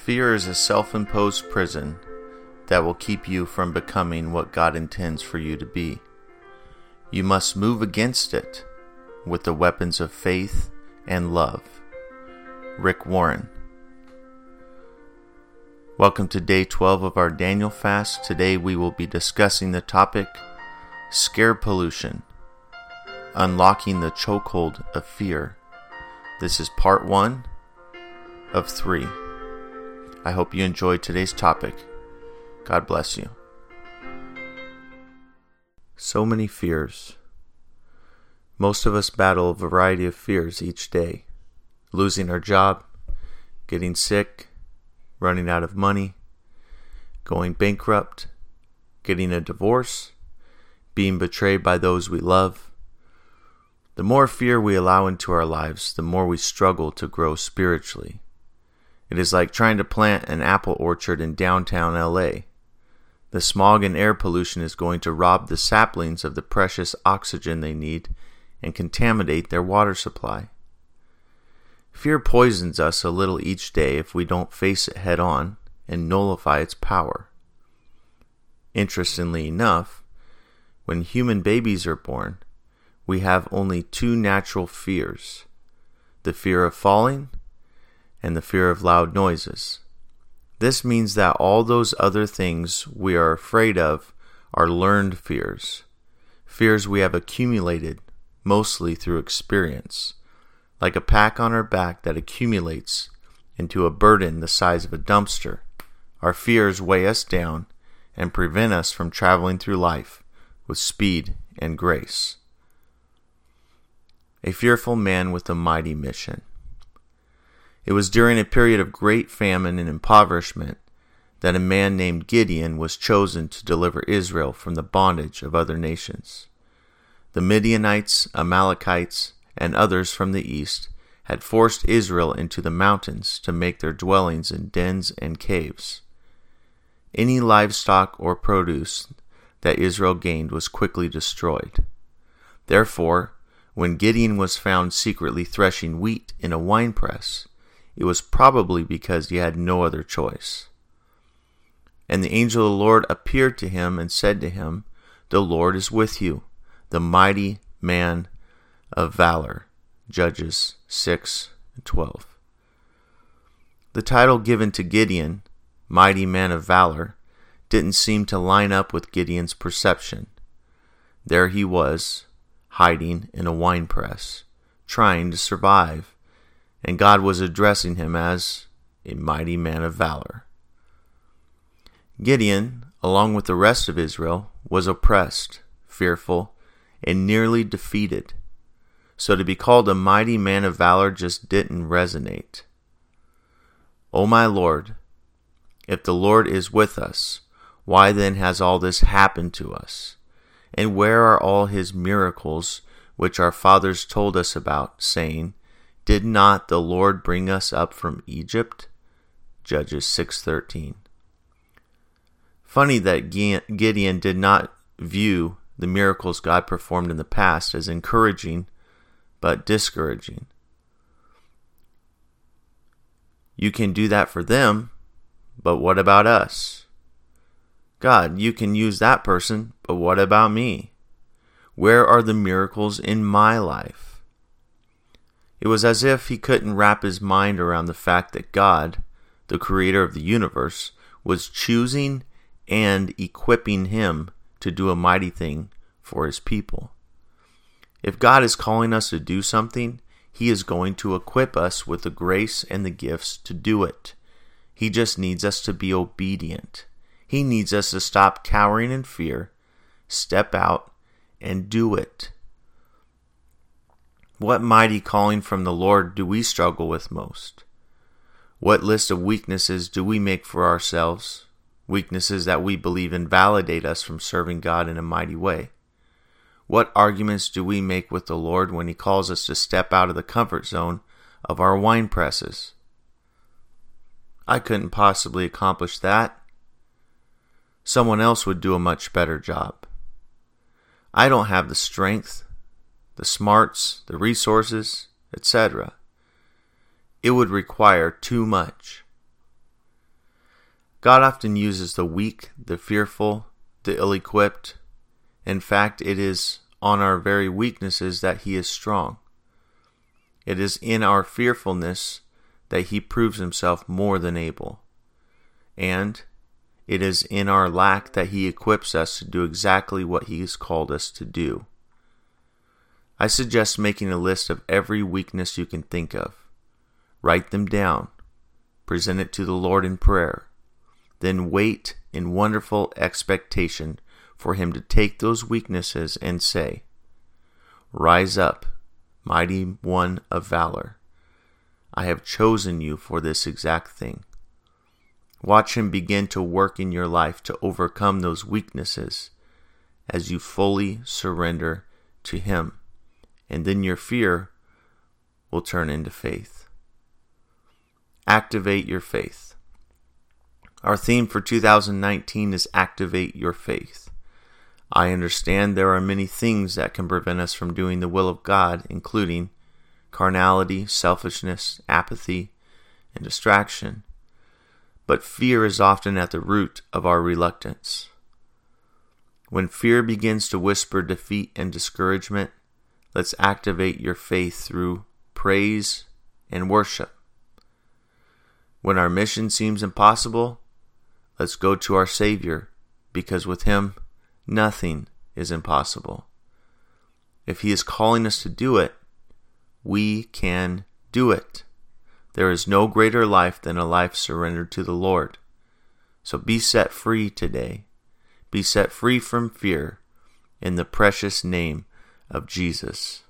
Fear is a self-imposed prison that will keep you from becoming what God intends for you to be. You must move against it with the weapons of faith and love. Rick Warren. Welcome to day 12 of our Daniel fast. Today we will be discussing the topic, Scare Pollution, Unlocking the Chokehold of Fear. This is part 1 of 3. I hope you enjoyed today's topic. God bless you. So many fears. Most of us battle a variety of fears each day. Losing our job, getting sick, running out of money, going bankrupt, getting a divorce, being betrayed by those we love. The more fear we allow into our lives, the more we struggle to grow spiritually. It is like trying to plant an apple orchard in downtown LA. The smog and air pollution is going to rob the saplings of the precious oxygen they need and contaminate their water supply. Fear poisons us a little each day if we don't face it head on and nullify its power. Interestingly enough, when human babies are born, we have only two natural fears: the fear of falling and the fear of loud noises. This means that all those other things we are afraid of are learned fears, fears we have accumulated mostly through experience, like a pack on our back that accumulates into a burden the size of a dumpster. Our fears weigh us down and prevent us from traveling through life with speed and grace. A fearful man with a mighty mission. It was during a period of great famine and impoverishment that a man named Gideon was chosen to deliver Israel from the bondage of other nations. The Midianites, Amalekites, and others from the east had forced Israel into the mountains to make their dwellings in dens and caves. Any livestock or produce that Israel gained was quickly destroyed. Therefore, when Gideon was found secretly threshing wheat in a winepress, it was probably because he had no other choice. And the angel of the Lord appeared to him and said to him, "The Lord is with you, the mighty man of valor." Judges 6:12. The title given to Gideon, mighty man of valor, didn't seem to line up with Gideon's perception. There he was, hiding in a winepress, trying to survive, and God was addressing him as a mighty man of valor. Gideon, along with the rest of Israel, was oppressed, fearful, and nearly defeated. So to be called a mighty man of valor just didn't resonate. "O my Lord, if the Lord is with us, why then has all this happened to us? And where are all his miracles which our fathers told us about, saying, 'Did not the Lord bring us up from Egypt?'" Judges 6:13. Funny that Gideon did not view the miracles God performed in the past as encouraging, but discouraging. You can do that for them, but what about us? God, you can use that person, but what about me? Where are the miracles in my life? It was as if he couldn't wrap his mind around the fact that God, the creator of the universe, was choosing and equipping him to do a mighty thing for his people. If God is calling us to do something, he is going to equip us with the grace and the gifts to do it. He just needs us to be obedient. He needs us to stop cowering in fear, step out, and do it. What mighty calling from the Lord do we struggle with most? What list of weaknesses do we make for ourselves? Weaknesses that we believe invalidate us from serving God in a mighty way. What arguments do we make with the Lord when he calls us to step out of the comfort zone of our wine presses? I couldn't possibly accomplish that. Someone else would do a much better job. I don't have the strength, the smarts, the resources, etc. It would require too much. God often uses the weak, the fearful, the ill-equipped. In fact, it is on our very weaknesses that He is strong. It is in our fearfulness that He proves Himself more than able. And it is in our lack that He equips us to do exactly what He has called us to do. I suggest making a list of every weakness you can think of. Write them down. Present it to the Lord in prayer. Then wait in wonderful expectation for Him to take those weaknesses and say, "Rise up, mighty one of valor. I have chosen you for this exact thing." Watch Him begin to work in your life to overcome those weaknesses as you fully surrender to Him. And then your fear will turn into faith. Activate your faith. Our theme for 2019 is Activate Your Faith. I understand there are many things that can prevent us from doing the will of God, including carnality, selfishness, apathy, and distraction. But fear is often at the root of our reluctance. When fear begins to whisper defeat and discouragement, let's activate your faith through praise and worship. When our mission seems impossible, let's go to our Savior, because with Him, nothing is impossible. If He is calling us to do it, we can do it. There is no greater life than a life surrendered to the Lord. So be set free today. Be set free from fear in the precious name of Jesus.